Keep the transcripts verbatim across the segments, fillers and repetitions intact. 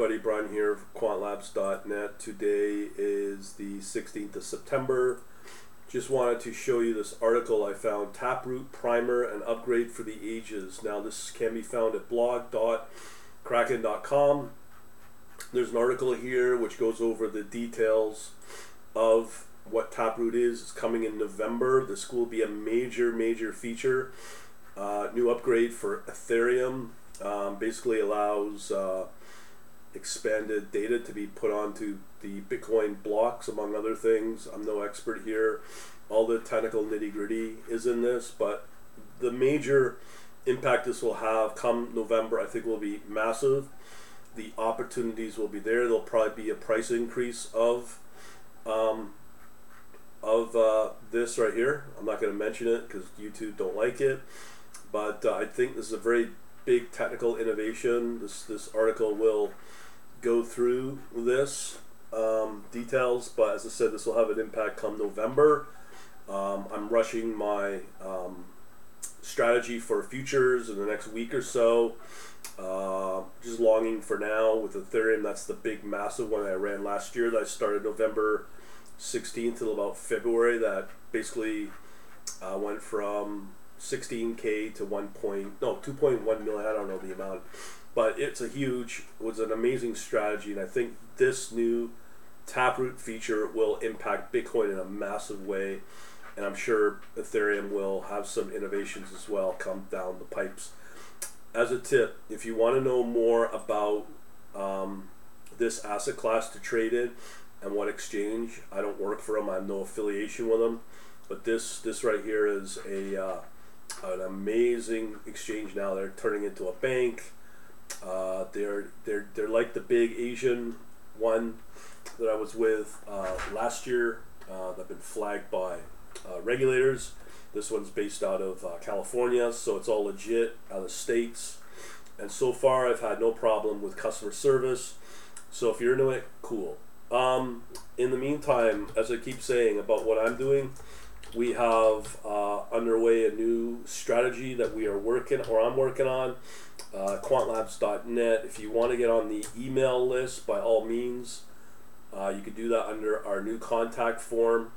everybody, Brian here, quant labs dot net. Today is the sixteenth of September. Just wanted to show you this article I found, Taproot Primer and Upgrade for the Ages. Now this can be found at blog dot kraken dot com. There's an article here which goes over the details of what Taproot is. It's coming in November. This will be a major, major feature. Uh, new upgrade for Ethereum. Um, basically allows uh, expanded data to be put onto the Bitcoin blocks, among other things. I'm no expert here. All the technical nitty-gritty is in this, but the major impact this will have come November, I think, will be massive. The opportunities will be there. There'll probably be a price increase of um, of uh, this right here. I'm not going to mention it because YouTube don't like it, but uh, I think this is a very big technical innovation. This this article will go through this um, details, but as I said, this will have an impact come November. Um, I'm rushing my um, strategy for futures in the next week or so. Uh, just longing for now with Ethereum. That's the big massive one I ran last year that I started November sixteenth till about February. That basically uh, went from sixteen K to one point no two point one million. I don't know the amount, but it's a huge, it was an amazing strategy, and I think this new Taproot feature will impact Bitcoin in a massive way, and I'm sure Ethereum will have some innovations as well come down the pipes. As a tip, if you want to know more about um, this asset class to trade in and what exchange, I don't work for them, I have no affiliation with them, but this this right here is a uh, an amazing exchange now. They're turning into a bank. Uh, they're they're they're like the big Asian one that I was with uh, last year. Uh, that've been flagged by uh, regulators. This one's based out of uh, California, so it's all legit out of the States. And so far, I've had no problem with customer service. So if you're into it, cool. Um, in the meantime, as I keep saying about what I'm doing, we have uh, underway a new strategy that we are working, or I'm working on, uh, quant labs dot net. If you want to get on the email list, by all means, uh, you can do that under our new contact form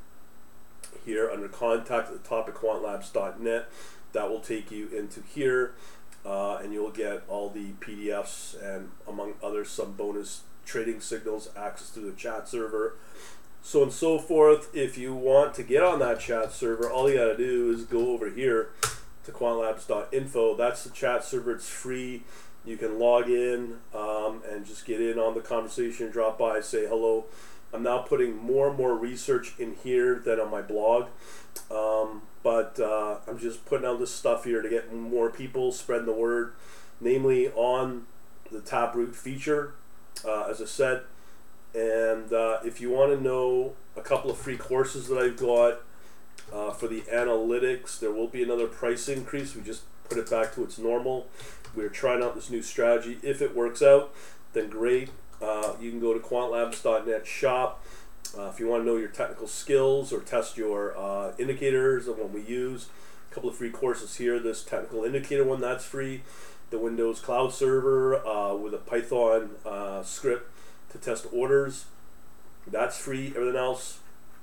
here under contact at the top of quant labs dot net. That will take you into here, uh, and you'll get all the P D Fs and, among others, some bonus trading signals, access to the chat server, so on and so forth. If you want to get on that chat server, all you gotta do is go over here to quant labs dot info. That's the chat server. It's free. You can log in um, and just get in on the conversation, drop by, say hello. I'm now putting more and more research in here than on my blog, um, but uh, I'm just putting out this stuff here to get more people spreading the word, namely on the Taproot feature, uh, as I said. And uh, if you want to know a couple of free courses that I've got uh, for the analytics, there will be another price increase. We just put it back to its normal. We're trying out this new strategy. If it works out, then great. Uh, you can go to quant labs dot net shop. Uh, if you want to know your technical skills or test your uh, indicators of what we use, a couple of free courses here. This technical indicator one, that's free. The Windows Cloud Server uh, with a Python uh, script to test orders, that's free. Everything else,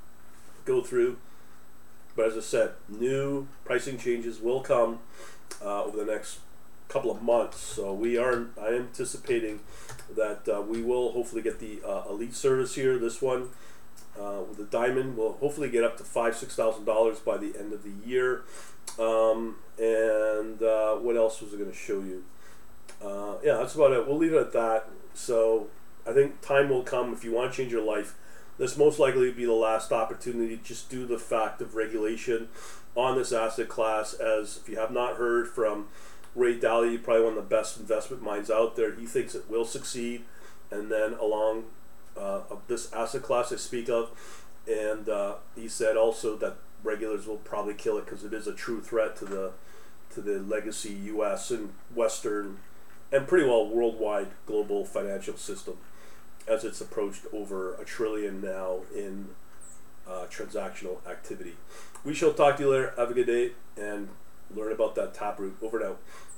go through. But as I said, new pricing changes will come uh, over the next couple of months. So we are, I am anticipating that uh, we will hopefully get the uh, elite service here. This one uh, with the diamond will hopefully get up to five, six thousand dollars by the end of the year. Um, and uh, what else was I going to show you? Uh, yeah, that's about it. We'll leave it at that. So I think time will come if you want to change your life. This most likely will be the last opportunity, just due to the fact of regulation on this asset class. As if you have not heard from Ray Dalio, probably one of the best investment minds out there, he thinks it will succeed. And then along uh, of this asset class I speak of, and uh, he said also that regulators will probably kill it because it is a true threat to the to the legacy U S and Western and pretty well worldwide global financial system, as it's approached over a trillion now in uh, transactional activity. We shall talk to you later. Have a good day and learn about that Taproot. Over and out.